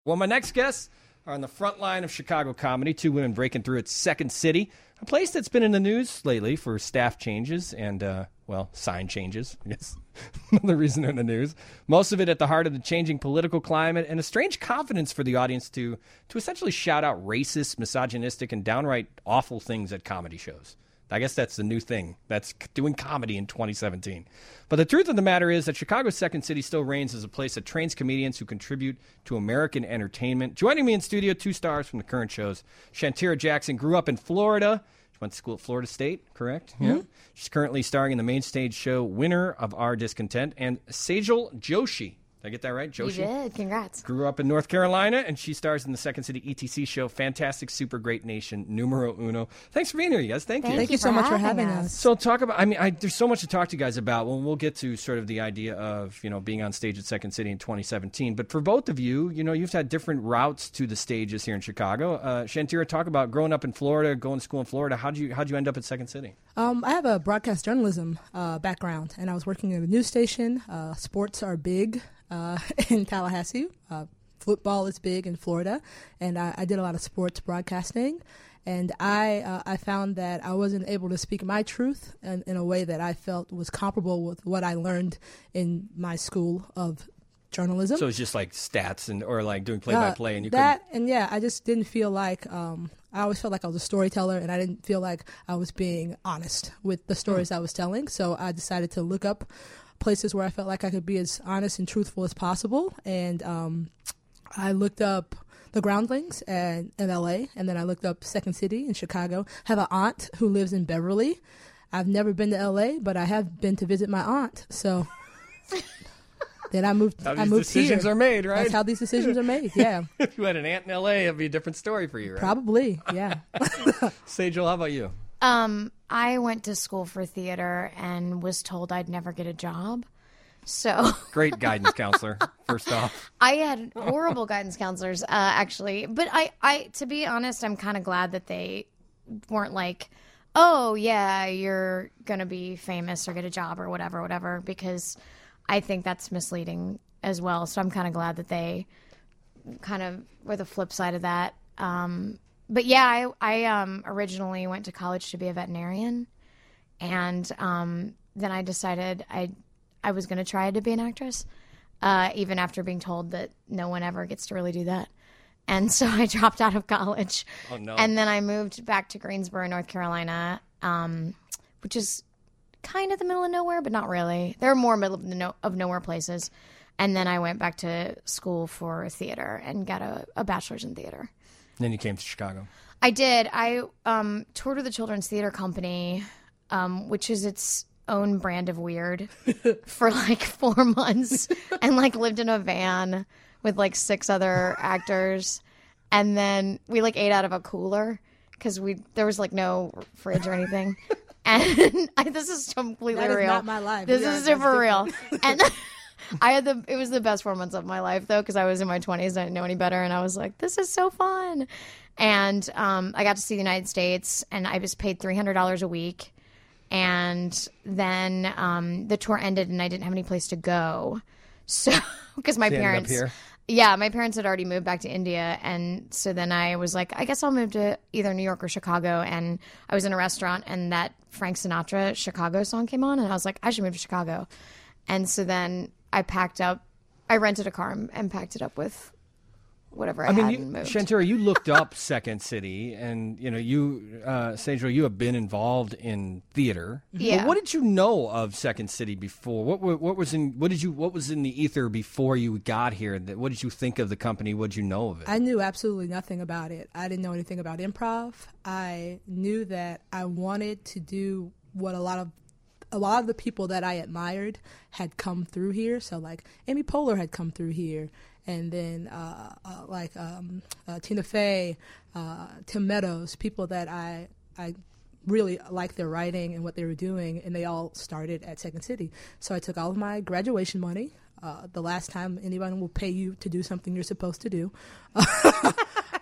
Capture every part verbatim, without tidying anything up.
Well, my next guests are on the front line of Chicago comedy, two women breaking through its Second City, a place that's been in the news lately for staff changes and, uh, well, sign changes, I guess. Another reason they're in the news. Most of it at the heart of the changing political climate and a strange confidence for the audience to, to essentially shout out racist, misogynistic, and downright awful things at comedy shows. I guess that's the new thing. That's doing comedy in twenty seventeen. But the truth of the matter is that Chicago's Second City still reigns as a place that trains comedians who contribute to American entertainment. Joining me in studio, two stars from the current shows. Shantira Jackson grew up in Florida. She went to school at Florida State, correct? Mm-hmm. Yeah. She's currently starring in the main stage show Winner of Our Discontent. And Sejal Joshi. Did I get that right? Joshi? You did. Congrats. Grew up in North Carolina, and she stars in the Second City E T C show Fantastic Super Great Nation, Numero Uno. Thanks for being here, you guys. Thank, Thank you. Thank you so much for having us. us. So talk about, I mean, I, there's so much to talk to you guys about. Well, we'll get to sort of the idea of, you know, being on stage at Second City in twenty seventeen. But for both of you, you know, you've had different routes to the stages here in Chicago. Uh, Shantira, talk about growing up in Florida, going to school in Florida. How'd you, how'd you end up at Second City? Um, I have a broadcast journalism uh, background, and I was working at a news station. Uh, sports are big uh, in Tallahassee. Uh, football is big in Florida, and I, I did a lot of sports broadcasting. And I uh, I found that I wasn't able to speak my truth in, in a way that I felt was comparable with what I learned in my school of journalism. So it's just like stats and or like doing play-by-play, uh, and you that couldn't... and yeah, I just didn't feel like um, I always felt like I was a storyteller, and I didn't feel like I was being honest with the stories mm. I was telling. So I decided to look up places where I felt like I could be as honest and truthful as possible, and um, I looked up the Groundlings and in L A, and then I looked up Second City in Chicago. I have an aunt who lives in Beverly. I've never been to L A, but I have been to visit my aunt. So then I moved. How I these moved decisions here. are made, right? That's how these decisions are made. Yeah. If you had an aunt in L A, it'd be a different story for you, right? Probably. Yeah. Sejal, how about you? Um, I went to school for theater and was told I'd never get a job. So Great guidance counselor, first off. I had horrible guidance counselors, uh, actually. But I, I, to be honest, I'm kind of glad that they weren't like, oh, yeah, you're going to be famous or get a job or whatever, whatever, because I think that's misleading as well. So I'm kind of glad that they kind of were the flip side of that. Um, but yeah, I, I um, originally went to college to be a veterinarian. And um, then I decided I I was going to try to be an actress, uh, even after being told that no one ever gets to really do that. And so I dropped out of college. Oh, no. And then I moved back to Greensboro, North Carolina, um, which is kind of the middle of nowhere, but not really. There are more middle of, no- of nowhere places. And then I went back to school for theater and got a, a bachelor's in theater. And then you came to Chicago. I did. I um, toured with the Children's Theater Company, um, which is its own brand of weird, for like four months and like lived in a van with like six other actors. And then we like ate out of a cooler because we there was like no fridge or anything. And I, this is completely That is real. not my life. This Yeah, is that's super real. different. And I had the, it was the best four months of my life though, because I was in my twenties, I didn't know any better. And I was like, this is so fun. And um, I got to see the United States, and I was paid three hundred dollars a week. And then um, the tour ended, and I didn't have any place to go. So, because my So you ended up parents, here? yeah, my parents had already moved back to India. And so then I was like, I guess I'll move to either New York or Chicago. And I was in a restaurant, and that Frank Sinatra Chicago song came on, and I was like, I should move to Chicago. And so then I packed up, I rented a car and, and packed it up with whatever I, I mean, had you, and moved. Shantira, you looked up Second City, and you know, you, uh, Sejal, you have been involved in theater. Yeah. But what did you know of Second City before? What what what was in what did you what was in the ether before you got here? That what did you think of the company? What did you know of it? I knew absolutely nothing about it. I didn't know anything about improv. I knew that I wanted to do what a lot of a lot of the people that I admired had come through here. So like Amy Poehler had come through here, and then uh, uh, like um, uh, Tina Fey, uh, Tim Meadows, people that I I really liked their writing and what they were doing, and they all started at Second City. So I took all of my graduation money. Uh, the last time anyone will pay you to do something you're supposed to do. uh,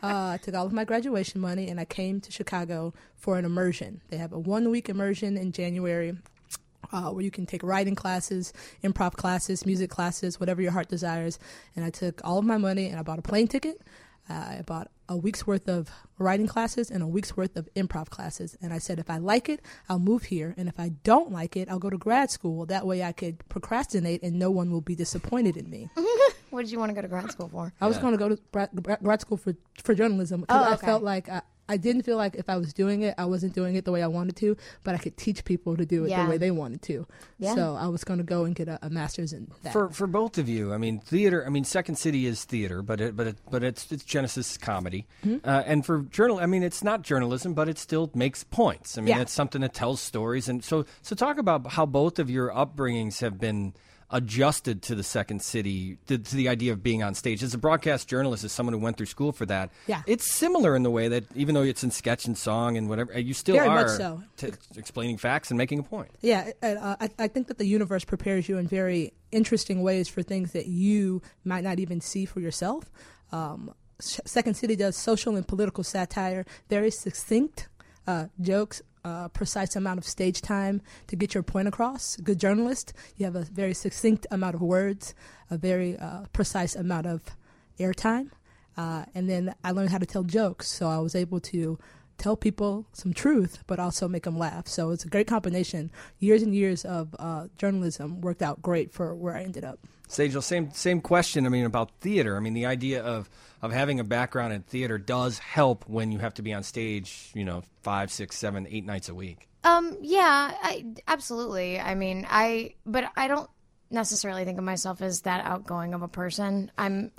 I took all of my graduation money, and I came to Chicago for an immersion. They have a one-week immersion in January. Uh, where you can take writing classes, improv classes, music classes, whatever your heart desires. And I took all of my money and I bought a plane ticket. Uh, I bought a week's worth of writing classes and a week's worth of improv classes. And I said, if I like it, I'll move here. And if I don't like it, I'll go to grad school. That way I could procrastinate and no one will be disappointed in me. What did you want to go to grad school for? I was Yeah. going to go to grad, grad school for, for journalism because Oh, I okay. felt like I, I didn't feel like if I was doing it, I wasn't doing it the way I wanted to, but I could teach people to do it Yeah. the way they wanted to. Yeah. So I was going to go and get a, a master's in that. For for both of you, I mean, theater. I mean, Second City is theater, but it, but it, but it's it's Genesis comedy, Mm-hmm. uh, and for journal. I mean, it's not journalism, but it still makes points. I mean, Yeah. it's something that tells stories, and so so talk about how both of your upbringings have been adjusted to the Second City, to, to the idea of being on stage. As a broadcast journalist, as someone who went through school for that, Yeah. it's similar in the way that even though it's in sketch and song and whatever, you still Very are much so. t- explaining facts and making a point. Yeah, uh, I, I think that the universe prepares you in very interesting ways for things that you might not even see for yourself. Um, Second City does social and political satire, very succinct uh, jokes, uh, precise amount of stage time to get your point across. Good journalist, you have a very succinct amount of words, a very uh, precise amount of airtime. Uh, and then I learned how to tell jokes, so I was able to tell people some truth, but also make them laugh. So it's a great combination. Years and years of uh, journalism worked out great for where I ended up. Sejal, same same question. I mean, about theater. I mean, the idea of of having a background in theater does help when you have to be on stage, you know, five, six, seven, eight nights a week. Um, yeah, I, absolutely. I mean, I, but I don't necessarily think of myself as that outgoing of a person. I'm,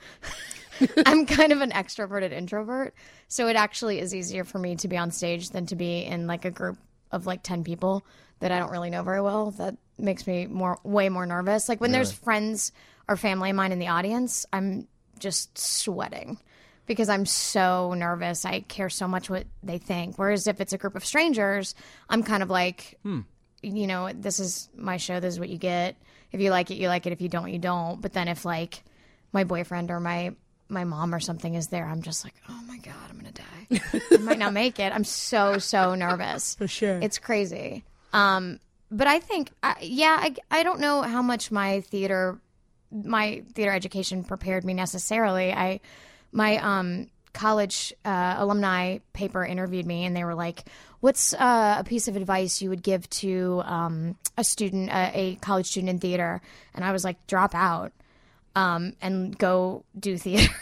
I'm kind of an extroverted introvert. So it actually is easier for me to be on stage than to be in like a group of like ten people that I don't really know very well. That makes me more, way more nervous. Like when there's friends or family of mine in the audience, I'm just sweating because I'm so nervous. I care so much what they think. Whereas if it's a group of strangers, I'm kind of like, Hmm. you know, this is my show. This is what you get. If you like it, you like it. If you don't, you don't. But then if like my boyfriend or my my mom or something is there, I'm just like, oh my God, I'm going to die. I might not make it. I'm so, so nervous. For sure. It's crazy. Um, but I think, I, yeah, I, I don't know how much my theater, my theater education prepared me necessarily. I, my um, college uh, alumni paper interviewed me, and they were like, what's uh, a piece of advice you would give to um, a student, uh, a college student in theater? And I was like, drop out um, and go do theater.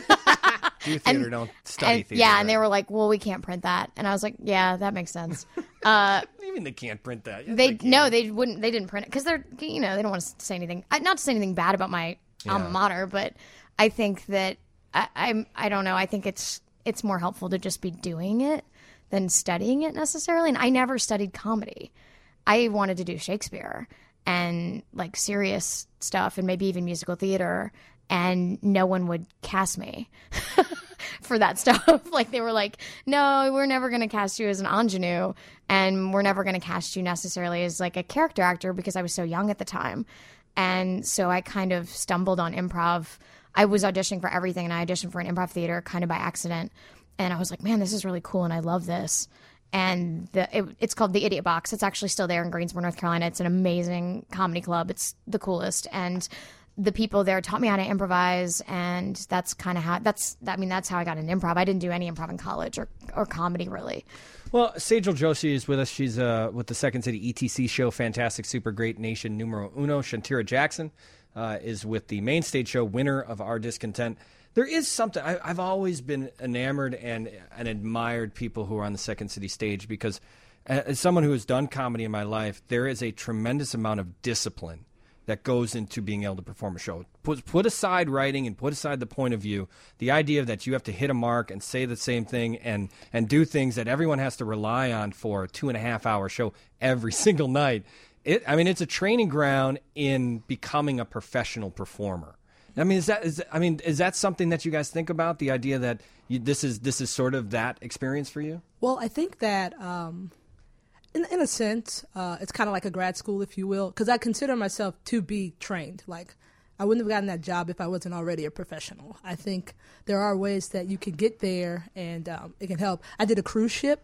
Do theater, don't study And- theater. yeah, right? and they were like, well, we can't print that. And I was like, yeah, that makes sense. Uh, What do you mean they can't print that? Yes, they can. no, they wouldn't. They didn't print it because they're you know they don't want to say anything. I- Not to say anything bad about my alma Yeah. mater, but I think that I, I'm. I don't know. I think it's it's more helpful to just be doing it than studying it necessarily. And I never studied comedy. I wanted to do Shakespeare and like serious stuff and maybe even musical theater, and no one would cast me for that stuff. Like they were like, no, we're never going to cast you as an ingenue, and we're never going to cast you necessarily as like a character actor because I was so young at the time. And so I kind of stumbled on improv. I was auditioning for everything, and I auditioned for an improv theater kind of by accident. And I was like, man, this is really cool, and I love this. And the, it, it's called the Idiot Box. It's actually still there in Greensboro, North Carolina. It's an amazing comedy club. It's the coolest. And the people there taught me how to improvise, and that's kind of how that's. I mean, that's how I got into improv. I didn't do any improv in college or or comedy really. Well, Sejal Joshi is with us. She's uh, with the Second City E T C show, Fantastic Super Great Nation Numero Uno. Shantira Jackson uh, is with the main stage show, Winner of Our Discontent. There is something I, I've always been enamored and and admired people who are on the Second City stage because, as someone who has done comedy in my life, there is a tremendous amount of discipline that goes into being able to perform a show. Put, put aside writing and put aside the point of view, the idea that you have to hit a mark and say the same thing and, and do things that everyone has to rely on for a two and a half hour show every single night. It, I mean, it's a training ground in becoming a professional performer. I mean, is that is I mean, is that something that you guys think about? The idea that you, this is this is sort of that experience for you? Well, I think that, um, in in a sense, uh, it's kind of like a grad school, if you will, because I consider myself to be trained. Like, I wouldn't have gotten that job if I wasn't already a professional. I think there are ways that you can get there, and um, it can help. I did a cruise ship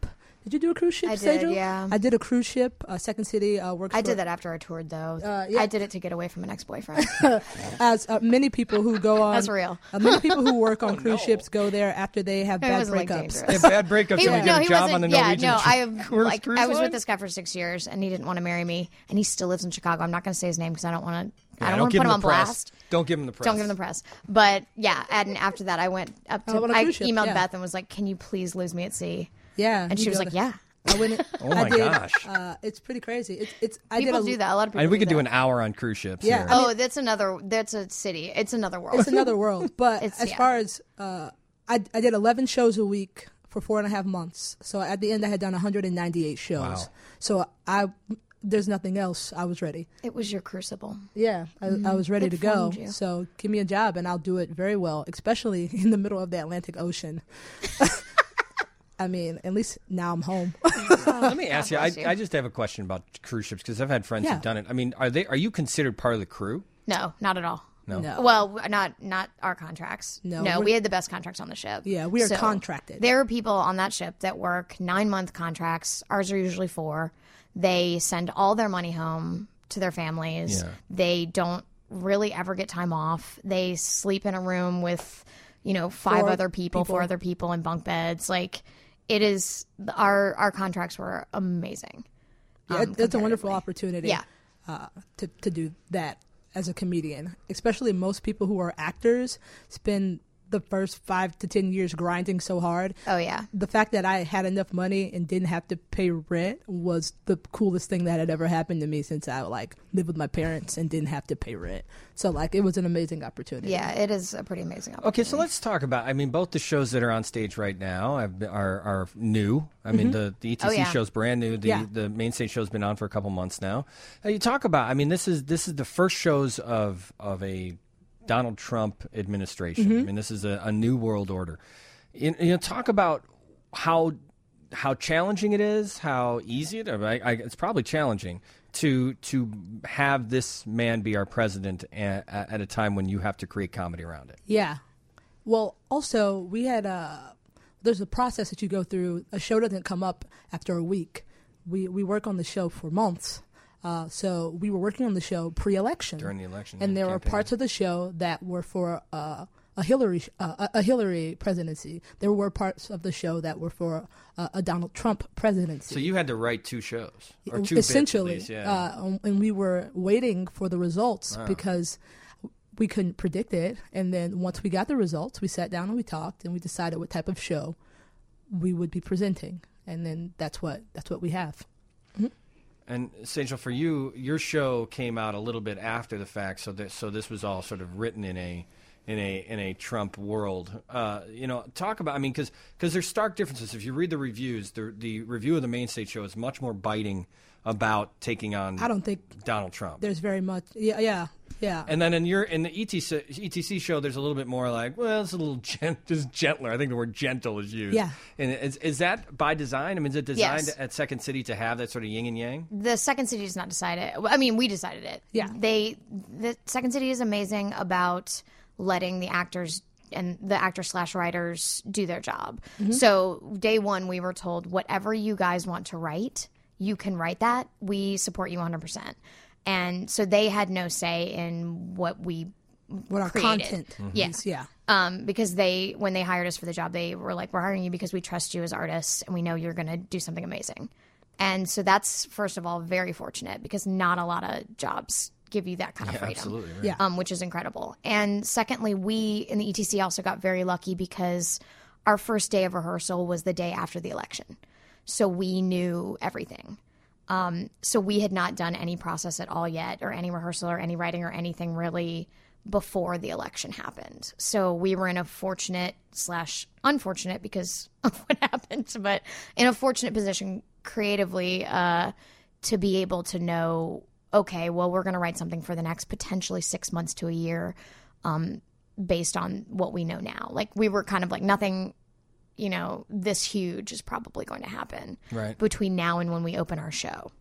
Did you do a cruise ship? I did, Sejal? yeah. I did a cruise ship. Uh, Second City uh, works. I for, did that after I toured, though. Uh, yeah. I did it to get away from an ex-boyfriend. As uh, many people who go on, That's real. Uh, many people who work on cruise ships go there after they have It bad wasn't, like, breakups. dangerous. Yeah, bad breakups. He, and we no, get a he job wasn't. on the yeah, Norwegian no, tr- I cruise- like cruise I was line? with this guy for six years, and he didn't want to marry me, and he still lives in Chicago. I'm not going to say his name because I don't want to. Yeah, I don't don't want to give put him him on the press. blast. Don't give him the press. Don't give him the press. But yeah, and after that, I went up Oh, to. on a I cruise ship, emailed yeah. Beth and was like, "Can you please lose me at sea?" Yeah, And you she was go like, to- "Yeah." I went. Oh I my did, gosh. Uh, it's pretty crazy. It's it's. I People did a, do that. A lot of people. And we could do do that. an hour on cruise ships. Yeah, here. I mean- Oh, that's another. That's a city. It's another world. It's another world. But It's- as yeah. far as uh, I I did eleven shows a week for four and a half months. So at the end, I had done one hundred ninety-eight shows. Wow. So I there's nothing else. I was ready. It was your crucible. Yeah, I, I was ready It to go. formed you. So give me a job and I'll do it very well, especially in the middle of the Atlantic Ocean. I mean, at least now I'm home. Let me ask you I, bless you. I just have a question about cruise ships because I've had friends Yeah. who've done it. I mean, are they? Are you considered part of the crew? No, not at all. No. No. Well, not not our contracts. No, no, we're- we had the best contracts on the ship. Yeah, we are contracted. There are people on that ship that work nine month contracts. Ours are usually four. They send all their money home to their families. Yeah. They don't really ever get time off. They sleep in a room with, you know, five Four other people, four people. other people in bunk beds. Like, it is our our contracts were amazing. Yeah, um, it- it's a wonderful comparatively. opportunity. Yeah. uh, to to do that as a comedian. Especially most people who are actors spend the first five to ten years grinding so hard. Oh yeah. The fact that I had enough money and didn't have to pay rent was the coolest thing that had ever happened to me since I like lived with my parents and didn't have to pay rent. So like it was an amazing opportunity. Yeah, it is a pretty amazing opportunity. Okay, so let's talk about. I mean, both the shows that are on stage right now have, are are new. I mean, the the E T C Oh, yeah. show's brand new. The Yeah. the main stage show's been on for a couple months now. Uh, you talk about. I mean, this is this is the first shows of of a Donald Trump administration. I mean, this is a, a new world order. You, you know, talk about how how challenging it is, how easy it is. I, I, it's probably challenging to to have this man be our president at, at a time when you have to create comedy around it. Yeah. Well, also we had a there's a process that you go through. A show doesn't come up after a week. We we work on the show for months. Uh, so we were working on the show pre-election During the election, and yeah, there were campaign. parts of the show that were for uh, a Hillary uh, a Hillary presidency. There were parts of the show that were for uh, a Donald Trump presidency. So you had to write two shows or two essentially, bits at least, yeah. uh, and we were waiting for the results because we couldn't predict it. And then once we got the results, we sat down and we talked and we decided what type of show we would be presenting. And then that's what that's what we have. And Sejal, for you, your show came out a little bit after the fact, so that so this was all sort of written in a in a in a Trump world. Uh, you know, talk about. I mean, because there's stark differences. If you read the reviews, the the review of the main stage show is much more biting about taking on. I don't think Donald Trump. there's very much. Yeah, yeah, yeah. And then in your in the E T C, E T C show, there's a little bit more like, well, it's a little gent, just gentler. I think the word gentle is used. Yeah. And is is that by design? I mean, is it designed Yes. at Second City to have that sort of yin and yang? The Second City does not decide it. I mean, we decided it. Yeah. They the Second City is amazing about letting the actors and the actor slash writers do their job. So day one, we were told whatever you guys want to write, you can write that. We support you one hundred percent. And so they had no say in what we what our created. content Yeah. is. Yeah. um, because they when they hired us for the job, they were like, we're hiring you because we trust you as artists and we know you're going to do something amazing. And so that's, first of all, very fortunate because not a lot of jobs give you that kind of Yeah, freedom. absolutely. Right. Yeah. Um, which is incredible. And secondly, we in the E T C also got very lucky because our first day of rehearsal was the day after the election. So we knew everything. Um, so we had not done any process at all yet, or any rehearsal or any writing or anything really before the election happened. So we were in a fortunate slash unfortunate because of what happened, but in a fortunate position creatively uh, to be able to know, okay, well, we're going to write something for the next potentially six months to a year um, based on what we know now. Like we were kind of like nothing, you know, this huge is probably going to happen Right. between now and when we open our show.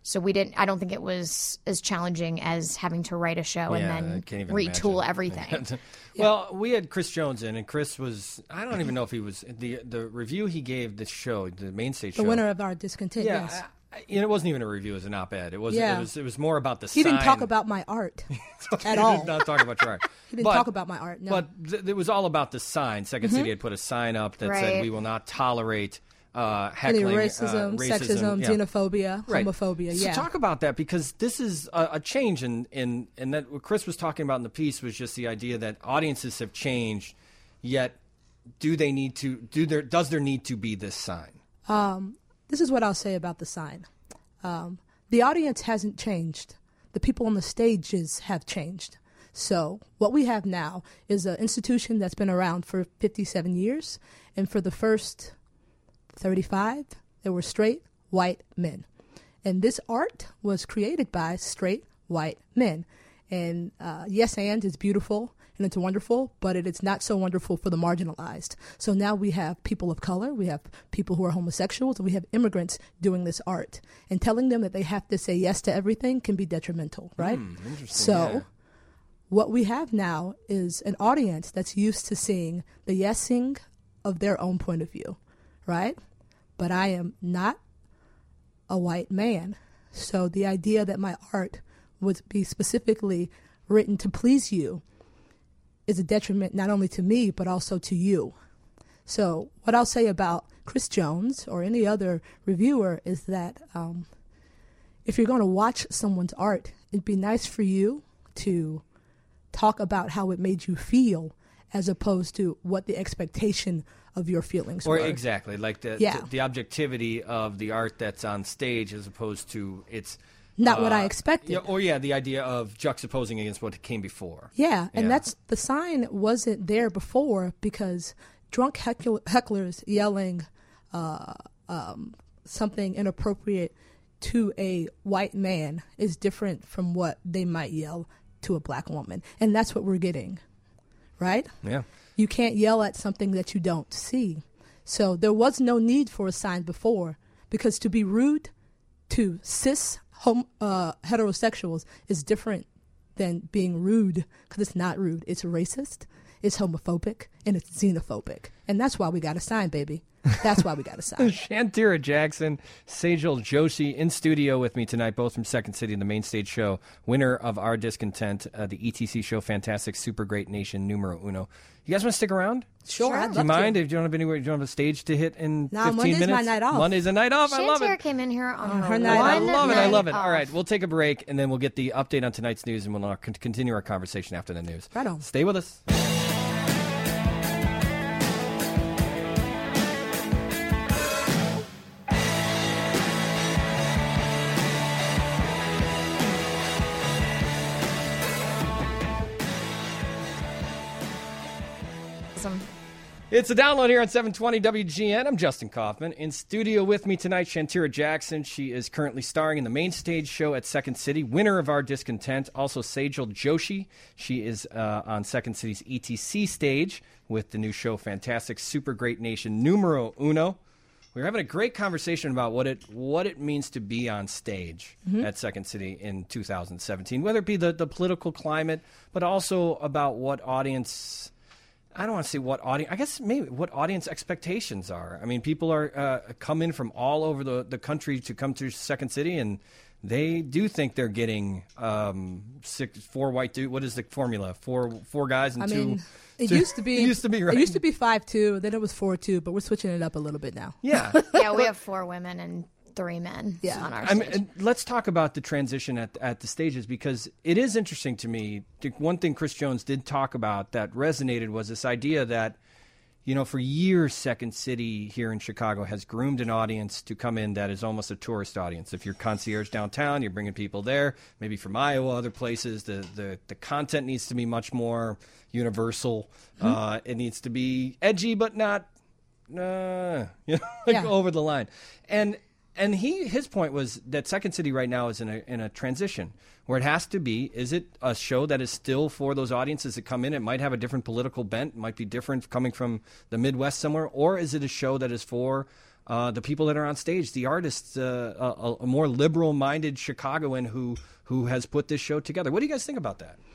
So we didn't. I don't think it was as challenging as having to write a show Yeah, and I then can't even retool imagine. everything. Well, we had Chris Jones in, and Chris was, I don't even know if he was, the the review he gave the show, the main stage The show. winner of our discontent, Yeah, yes. I, I, you know, it wasn't even a review, it was an op-ed. It was, Yeah. it was, it was more about the He sign. didn't talk about my art at He all. did not talk about your art. He didn't But- talk about my art, no. But th- it was all about the sign. Second City had put a sign up that said, Right. we will not tolerate uh, Any heckling, racism, uh, racism, sexism, yeah. xenophobia, Right. homophobia, So yeah. talk about that, because this is a, a change in, in, in that what Chris was talking about in the piece was just the idea that audiences have changed, yet do they need to, do there, does there need to be this sign? This is what I'll say about the sign. Um, the audience hasn't changed. The people on the stages have changed. So what we have now is an institution that's been around for fifty-seven years, and for the first thirty-five, there were straight white men. And this art was created by straight white men. And uh, Yes And is beautiful and it's wonderful, but it is not so wonderful for the marginalized. So now we have people of color, we have people who are homosexuals, and we have immigrants doing this art. And telling them that they have to say yes to everything can be detrimental, right? Interesting. So yeah. what we have now is an audience that's used to seeing the yesing of their own point of view, right? But I am not a white man. So the idea that my art would be specifically written to please you is a detriment not only to me, but also to you. So what I'll say about Chris Jones or any other reviewer is that um, if you're going to watch someone's art, it'd be nice for you to talk about how it made you feel as opposed to what the expectation of your feelings Or were. exactly, like the, Yeah. the the objectivity of the art that's on stage as opposed to its Not what I uh, expected. Yeah, or yeah, the idea of juxtaposing against what came before. Yeah, and Yeah. that's the sign wasn't there before because drunk heckle, hecklers yelling uh, um, something inappropriate to a white man is different from what they might yell to a black woman. And that's what we're getting, right? Yeah. You can't yell at something that you don't see. So there was no need for a sign before because to be rude to cis hom- uh, heterosexuals is different than being rude because it's not rude. It's racist, it's homophobic, and it's xenophobic. And that's why we got a sign, baby. That's why we got a sign. Shantira Jackson, Sejal Joshi in studio with me tonight, both from Second City and the main stage show, winner of Our Discontent, uh, the E T C show, Fantastic, Super Great Nation, numero uno. You guys want to stick around? Sure, I'd Do you love mind to. if you don't have anywhere, you don't have a stage to hit in No, fifteen Monday's my minutes? night off. Monday's a night off. I love Shantira it. came in here on her, her night I off. one love it. I night love it. off. All right, we'll take a break and then we'll get the update on tonight's news and we'll uh, con- continue our conversation after the news. Right on. Stay with us. Awesome. It's a download here on seven twenty W G N. I'm Justin Kaufman. In studio with me tonight, Shantira Jackson. She is currently starring in the main stage show at Second City, winner of Our Discontent. Also, Sejal Joshi. She is uh, on Second City's E T C stage with the new show, Fantastic, Super Great Nation, numero uno. We're having a great conversation about what it what it means to be on stage at Second City in two thousand seventeen, whether it be the, the political climate, but also about what audience... I don't want to say what audience, I guess maybe what audience expectations are. I mean, people are uh, come in from all over the, the country to come to Second City, and they do think they're getting um, six, four white dude. What is the formula? Four four guys and I two. mean, it two- used to be It used to be right. It used to be five two, then it was four two, but we're switching it up a little bit now. Yeah. Yeah, we have four women and three men Yeah. on our I stage. mean, and let's talk about the transition at at the stages, because it is interesting to me. The one thing Chris Jones did talk about that resonated was this idea that, you know, for years, Second City here in Chicago has groomed an audience to come in that is almost a tourist audience. If you're concierge downtown, you're bringing people there, maybe from Iowa, other places. The the, the content needs to be much more universal. Mm-hmm. Uh, it needs to be edgy, but not, uh, you know, like Yeah. over the line. And and he his point was that Second City right now is in a in a transition where it has to be. Is it a show that is still for those audiences that come in? It might have a different political bent, might be different coming from the Midwest somewhere, or is it a show that is for uh, the people that are on stage, the artists, uh, a, a more liberal-minded Chicagoan who who has put this show together. What do you guys think about that?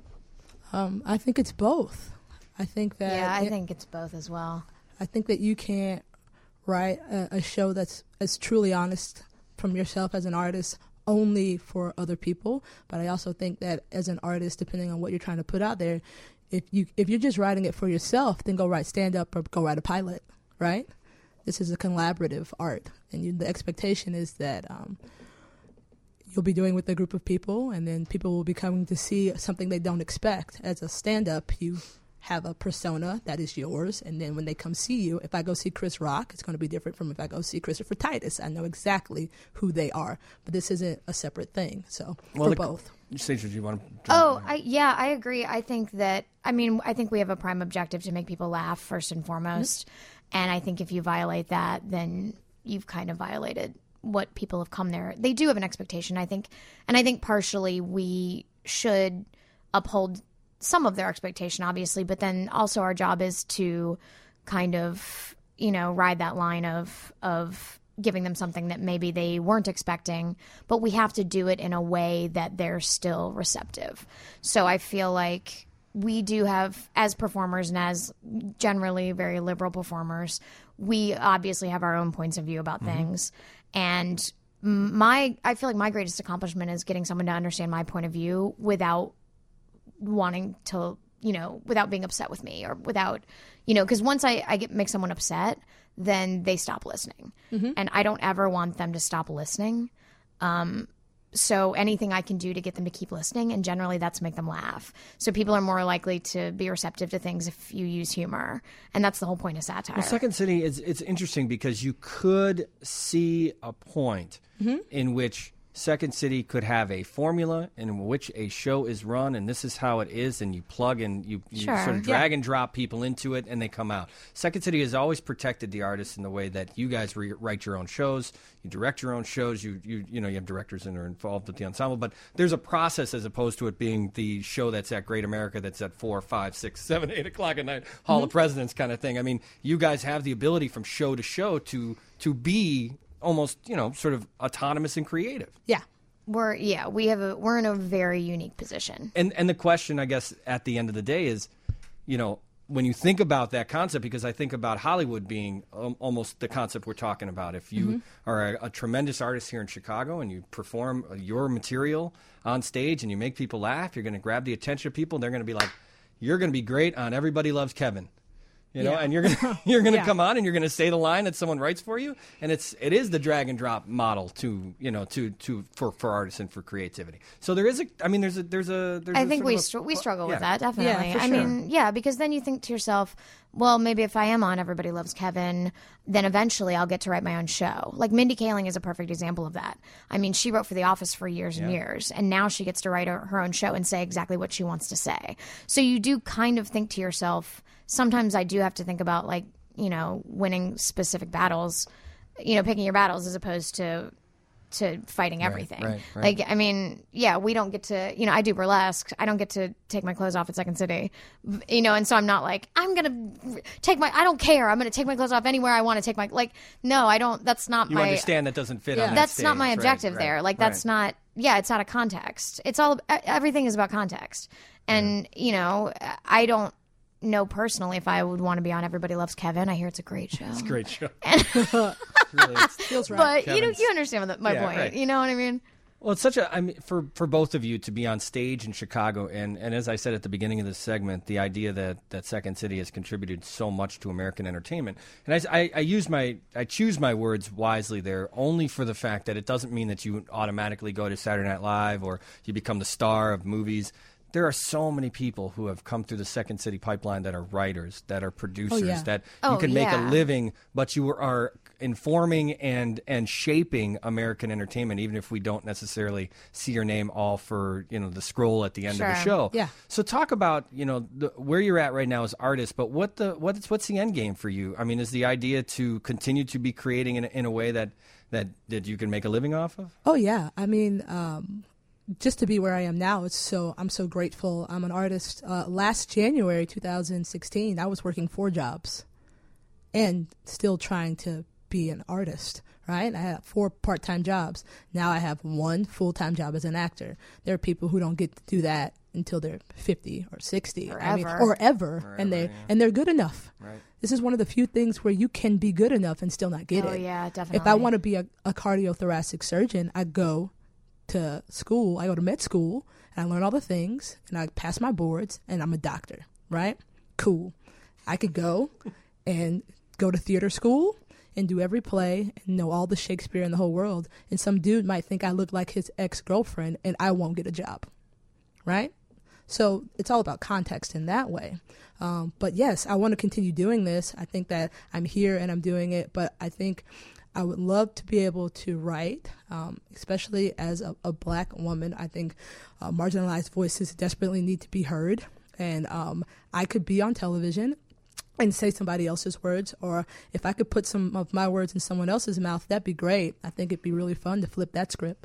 Um, I think it's both. I think that Yeah, I it- think it's both as well. I think that you can't write a, a show that's as truly honest from yourself as an artist only for other people. But I also think that as an artist, depending on what you're trying to put out there, if you if you're just writing it for yourself, then go write stand up or go write a pilot, right? This is a collaborative art, and you, the expectation is that um, you'll be doing with a group of people, and then people will be coming to see something they don't expect. As a stand up, you have a persona that is yours, and then when they come see you, if I go see Chris Rock, it's going to be different from if I go see Christopher Titus. I know exactly who they are, but this isn't a separate thing. So Well, for the- both. Sage, do you want to? Oh, I, yeah, I agree. I think that, I mean, I think we have a prime objective to make people laugh first and foremost. And I think if you violate that, then you've kind of violated what people have come there. They do have an expectation, I think. And I think partially we should uphold some of their expectation, obviously. But then also our job is to kind of, you know, ride that line of of giving them something that maybe they weren't expecting, but we have to do it in a way that they're still receptive. So I feel like we do have, as performers and as generally very liberal performers, we obviously have our own points of view about mm-hmm. things. And my, I feel like my greatest accomplishment is getting someone to understand my point of view without wanting to, you know, without being upset with me or without, you know, because once I, I get make someone upset, then they stop listening. Mm-hmm. And I don't ever want them to stop listening. Um, so anything I can do to get them to keep listening, and generally that's make them laugh. So people are more likely to be receptive to things if you use humor. And that's the whole point of satire. Well, Second City, is it's interesting because you could see a point mm-hmm. in which Second City could have a formula in which a show is run, and this is how it is, and you plug and you, you sure. sort of drag yeah. and drop people into it, and they come out. Second City has always protected the artists in the way that you guys re- write your own shows, you direct your own shows, you you you know you have directors that are involved with the ensemble, but there's a process as opposed to it being the show that's at Great America that's at four, five, six, seven, eight o'clock at night, Hall mm-hmm. of Presidents kind of thing. I mean, you guys have the ability from show to show to to be almost, you know, sort of autonomous and creative. Yeah. We're yeah, we have a we're in a very unique position. And and the question, I guess, at the end of the day is, you know, when you think about that concept, because I think about Hollywood being um, almost the concept we're talking about. If you mm-hmm. are a, a tremendous artist here in Chicago and you perform your material on stage and you make people laugh, you're going to grab the attention of people. And they're going to be like, you're going to be great on Everybody Loves Kevin. You know, yeah. and you're gonna you're gonna yeah. come on and you're gonna say the line that someone writes for you, and it's it is the drag and drop model to you know to to for, for artists and for creativity. So there is a I mean there's a there's a there's I a think sort we of a, str- we struggle yeah. with that definitely. Yeah, for I sure. mean, yeah, because then you think to yourself, well, maybe if I am on Everybody Loves Kevin, then eventually I'll get to write my own show. Like Mindy Kaling is a perfect example of that. I mean, she wrote for The Office for years and Yeah. years, and now she gets to write her, her own show and say exactly what she wants to say. So you do kind of think to yourself. Sometimes I do have to think about, like, you know, winning specific battles, you know, picking your battles as opposed to to fighting everything. right, right. Like, I mean, yeah, we don't get to, you know, I do burlesque. I don't get to take my clothes off at Second City, you know, and so I'm not like, I'm going to take my, I don't care. I'm going to take my clothes off anywhere I want to take my, like, no, I don't, that's not You my. understand that doesn't fit Yeah. on that That's stage. not my Right, objective right, there. Like, that's right. not, yeah, it's out of context. It's all, everything is about context. And, you know, I don't know personally if I would want to be on Everybody Loves Kevin. I hear it's a great show. It's a great show. really, it's, Feels right. But, you know, Kevin's- you understand what the- my Yeah, point. right. You know what I mean? Well, it's such a, I mean, for, for both of you to be on stage in Chicago, and, and as I said at the beginning of this segment, the idea that, that Second City has contributed so much to American entertainment, and I, I, I use my, I choose my words wisely there, only for the fact that it doesn't mean that you automatically go to Saturday Night Live or you become the star of movies. There are so many people who have come through the Second City pipeline that are writers, that are producers, yeah. that Oh, you can make yeah. a living, but you are informing and and shaping American entertainment, even if we don't necessarily see your name all for, you know, the scroll at the end of the Sure. show. Yeah. So talk about, you know, the, where you're at right now as artists, but what the what's what's the end game for you? I mean, is the idea to continue to be creating in a, in a way that that that you can make a living off of? Oh yeah, I mean, um, just to be where I am now, it's so I'm so grateful. I'm an artist. Uh, last January two thousand sixteen, I was working four jobs, and still trying to be an artist, right? I had four part-time jobs. Now I have one full-time job as an actor. There are people who don't get to do that until they're fifty or sixty. Or I mean, ever. or ever. Or and, ever, they, yeah. and they're good enough. Right. This is one of the few things where you can be good enough and still not get Oh it. yeah, definitely. If I want to be a, a cardiothoracic surgeon, I go to school. I go to med school, and I learn all the things, and I pass my boards, and I'm a doctor, right? Cool. I could go and go to theater school and do every play and know all the Shakespeare in the whole world, and some dude might think I look like his ex-girlfriend, and I won't get a job, right? So it's all about context in that way. Um, but yes, I want to continue doing this. I think that I'm here and I'm doing it, but I think I would love to be able to write, um, especially as a, a black woman. I think uh, marginalized voices desperately need to be heard. And um, I could be on television and say somebody else's words, or if I could put some of my words in someone else's mouth, that'd be great. I think it'd be really fun to flip that script.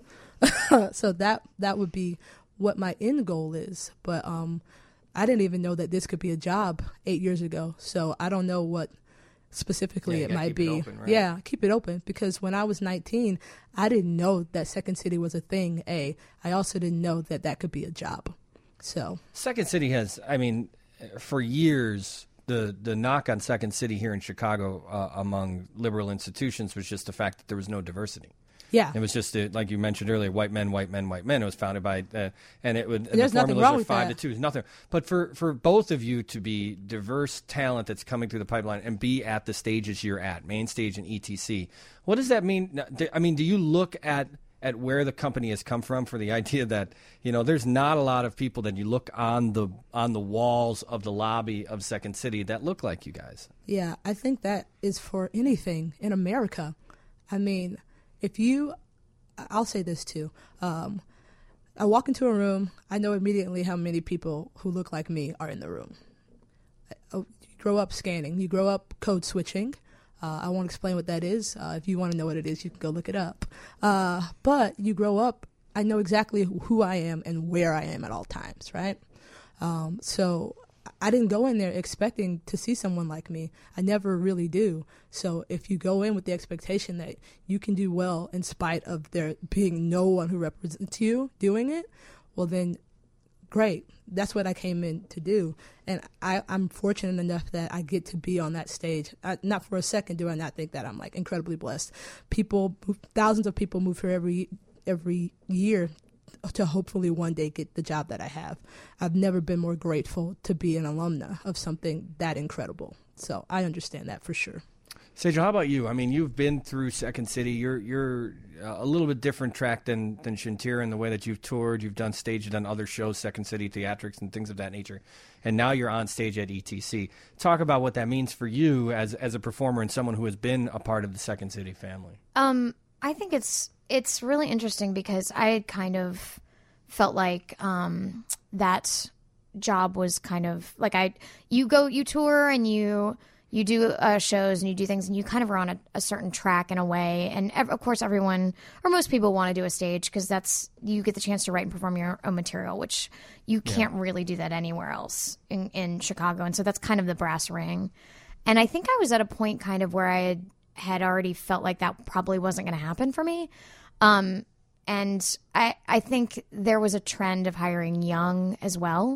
So that that would be what my end goal is. But um, I didn't even know that this could be a job eight years ago. So I don't know what specifically Yeah, you it gotta might keep be. it open, right? Yeah, keep it open, because when I was nineteen, I didn't know that Second City was a thing. A, I also didn't know that that could be a job. So Second City has, I mean, for years, the, the knock on Second City here in Chicago uh, among liberal institutions was just the fact that there was no diversity. yeah, It was just, uh, like you mentioned earlier, white men, white men, white men. It was founded by, uh, and it would, and There's the nothing formulas wrong are with five that. to two. It's nothing. But for, for both of you to be diverse talent that's coming through the pipeline and be at the stages you're at, main stage and E T C, what does that mean? Now, do- I mean, do you look at, at where the company has come from for the idea that, you know, there's not a lot of people that you look on the on the walls of the lobby of Second City that look like you guys? yeah, I think that is for anything in America. I mean, if you, I'll say this too. Um, I walk into a room, I know immediately how many people who look like me are in the room. You grow up scanning. You grow up code switching. Uh, I won't explain what that is. Uh, if you want to know what it is, you can go look it up. Uh, but you grow up, I know exactly who I am and where I am at all times, right? Um, so I didn't go in there expecting to see someone like me. I never really do. So if you go in with the expectation that you can do well in spite of there being no one who represents you doing it, well then, great. That's what I came in to do. And I, I'm fortunate enough that I get to be on that stage. I, not for a second do I not think that I'm like incredibly blessed. People, thousands of people move here every every year to hopefully one day get the job that I have. I've never been more grateful to be an alumna of something that incredible. So I understand that for sure. Sejal, how about you? I mean, you've been through Second City. You're you're uh, a little bit different track than than Shantira in the way that you've toured. You've done stage, you've done other shows, Second City theatrics and things of that nature. And now you're on stage at E T C. Talk about what that means for you as as a performer and someone who has been a part of the Second City family. Um, I think it's it's really interesting because I had kind of felt like um, that job was kind of like I you go you tour and you you do uh, shows and you do things and you kind of are on a, a certain track in a way. And ev- of course, everyone or most people want to do a stage because that's you get the chance to write and perform your own material, which you can't really do that anywhere else in, in Chicago. And so that's kind of the brass ring. And I think I was at a point kind of where I had, had already felt like that probably wasn't going to happen for me. Um, and I, I think there was a trend of hiring young as well.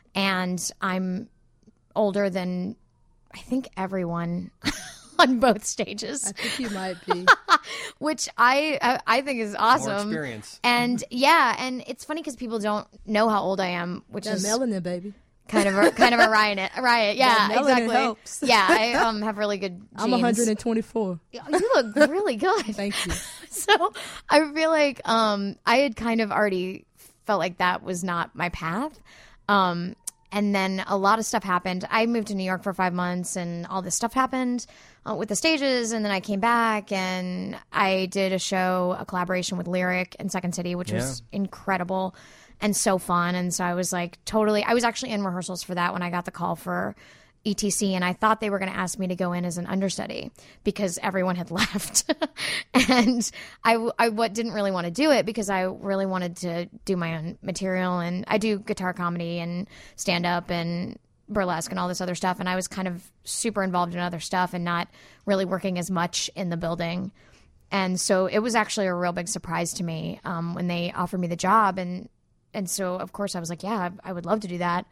And I'm older than I think everyone on both stages, I think you might be. which I, I I think is awesome. More experience. And yeah, and it's funny because people don't know how old I am, which That is melanin, baby. kind of a, kind of a riot. Riot, yeah, That melanin exactly. helps. Yeah, I um have really good genes. I'm one hundred twenty-four. You look really good. Thank you. So I feel like um, I had kind of already felt like that was not my path. Um, and then a lot of stuff happened. I moved to New York for five months and all this stuff happened uh, with the stages. And then I came back and I did a show, a collaboration with Lyric in Second City, which was incredible and so fun. And so I was like totally, I was actually in rehearsals for that when I got the call for E T C, and I thought they were going to ask me to go in as an understudy because everyone had left. And I, I what didn't really want to do it because I really wanted to do my own material, and I do guitar comedy and stand up and burlesque and all this other stuff, and I was kind of super involved in other stuff and not really working as much in the building. And so it was actually a real big surprise to me um, when they offered me the job. And and so, of course, I was like, yeah, I, I would love to do that.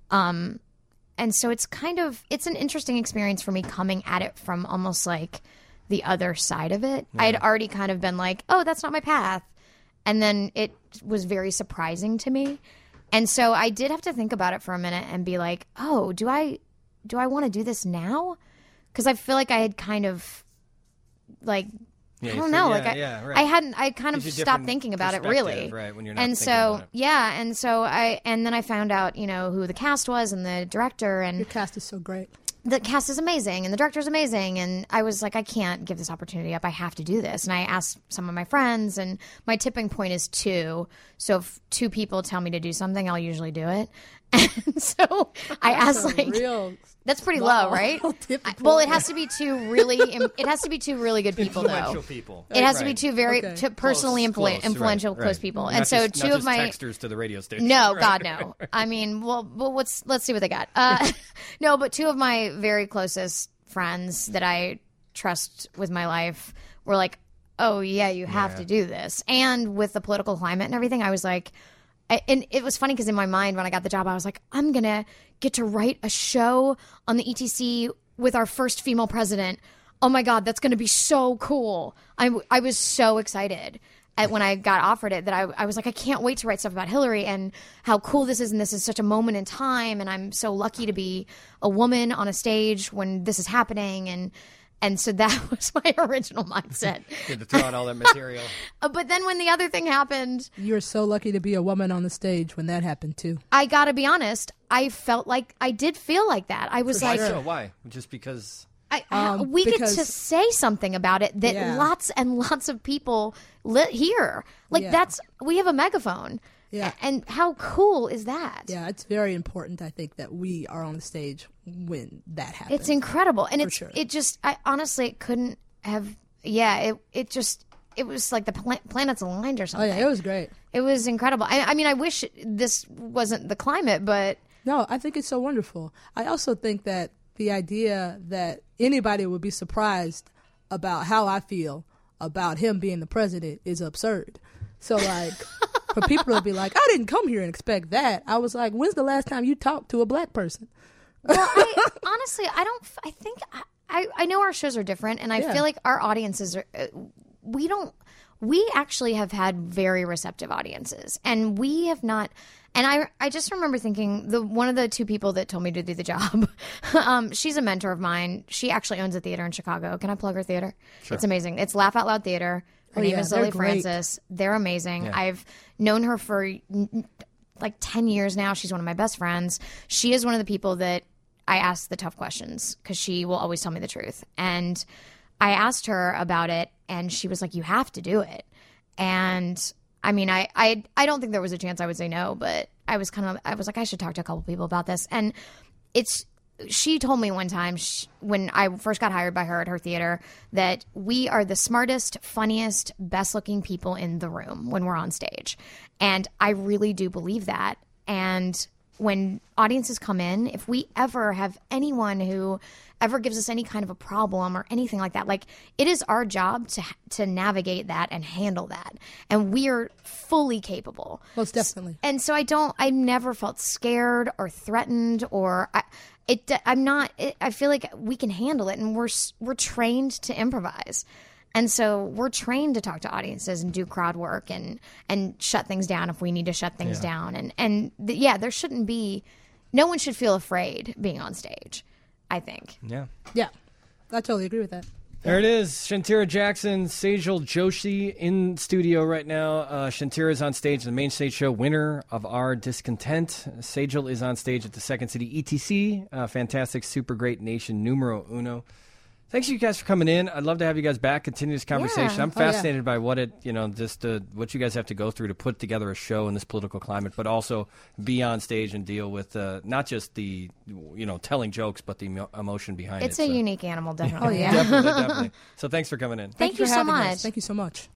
Um, and so it's kind of, it's an interesting experience for me coming at it from almost like the other side of it. Yeah. I had already kind of been like, oh, that's not my path. And then it was very surprising to me. And so I did have to think about it for a minute and be like, oh, do I do I want to do this now? Because I feel like I had kind of like, Yeah, I you don't feel- know. yeah, like I, yeah, right. I hadn't, I kind of Gives you stopped different thinking about it perspective, really. right, when you're not and thinking so, about it. yeah. And so I, and then I found out, you know, who the cast was and the director, and Your cast is so great. the cast is amazing and the director is amazing. And I was like, I can't give this opportunity up. I have to do this. And I asked some of my friends, and my tipping point is two. So if two people tell me to do something, I'll usually do it. And so I asked, That's a like, real that's pretty small low, right? tipping I- well, it point. has to be two really, it has to be two really good people, though. Influential people. It has to Right. be two very Okay. two personally Close, influ- close, influential, right, close right. people. Not And so just- two not of just my texters to the radio station. no, Right. God, no. I mean, well, well, what's let's see what they got. Uh, no, but two of my very closest friends that I trust with my life were like, "Oh yeah, you have Yeah. to do this." And with the political climate and everything, I was like, I, and it was funny because in my mind when I got the job, I was like, "I'm gonna get to write a show on the E T C with our first female president. Oh my God, that's gonna be so cool!" I I was so excited at when I got offered it that I, I was like, I can't wait to write stuff about Hillary and how cool this is. And this is such a moment in time. And I'm so lucky to be a woman on a stage when this is happening. And, and so that was my original mindset. Good to throw out all that material. Uh, but then when the other thing happened, You're so lucky to be a woman on the stage when that happened too. I gotta be honest, I felt like I did feel like that. I was Why like, so? Why? Just because? I, Um, we get because- to say something about it that Yeah. lots and lots of people li- hear. Like Yeah. that's, we have a megaphone. Yeah. And how cool is that? Yeah, it's very important, I think, that we are on the stage when that happens. It's incredible. And For it's, sure. it just, I honestly it couldn't have, yeah, it, it just, it was like the pla- planets aligned or Oh something. yeah, it was great. It was incredible. I, I mean, I wish this wasn't the climate, but No, I think it's so wonderful. I also think that the idea that anybody would be surprised about how I feel about him being the president is absurd. So, like, for people to be like, I didn't come here and expect that. I was like, when's the last time you talked to a black person? well, I, honestly, I don't, f- I think, I, I, I know our shows are different, and I Yeah. feel like our audiences are, uh, we don't, we actually have had very receptive audiences, and we have not. And I, I just remember thinking the one of the two people that told me to do the job, um, she's a mentor of mine. She actually owns a theater in Chicago. Can I plug her theater? It's amazing. It's Laugh Out Loud Theater. Her Oh, name yeah, is they're Lily great. Francis. They're amazing. Yeah. I've known her for mm, like ten years now. She's one of my best friends. She is one of the people that I ask the tough questions because she will always tell me the truth. And I asked her about it, and she was like, "You have to do it." And I mean, I, I, I don't think there was a chance I would say no, but I was kind of, I was like, I should talk to a couple people about this. And it's, she told me one time sh when I first got hired by her at her theater that we are the smartest, funniest, best looking people in the room when we're on stage. And I really do believe that. And when audiences come in, if we ever have anyone who ever gives us any kind of a problem or anything like that, like it is our job to to navigate that and handle that, and we are fully capable. Most definitely. And so I don't, I never felt scared or threatened or I, it. I'm not. It, I feel like we can handle it, and we're s- we're trained to improvise. And so we're trained to talk to audiences and do crowd work and, and shut things down if we need to shut things Yeah. down. And, and the, yeah, there shouldn't be, no one should feel afraid being on stage, I think. Yeah. Yeah, I totally agree with that. There it is. Shantira Jackson, Sejal Joshi in studio right now. Uh, Shantira is on stage, the main stage show, winner of Our Discontent. Sejal is on stage at the Second City E T C. Uh, fantastic, super great nation numero uno. Thanks you guys for coming in. I'd love to have you guys back, continue this conversation. Yeah. I'm Oh, yeah. fascinated by what it, you know, just uh, what you guys have to go through to put together a show in this political climate, but also be on stage and deal with uh, not just the, you know, telling jokes, but the emo- emotion behind It's it. a so. unique animal, definitely. Oh, yeah. Definitely, definitely. So thanks for coming in. Thank you you for so having us. much. Thank you so much.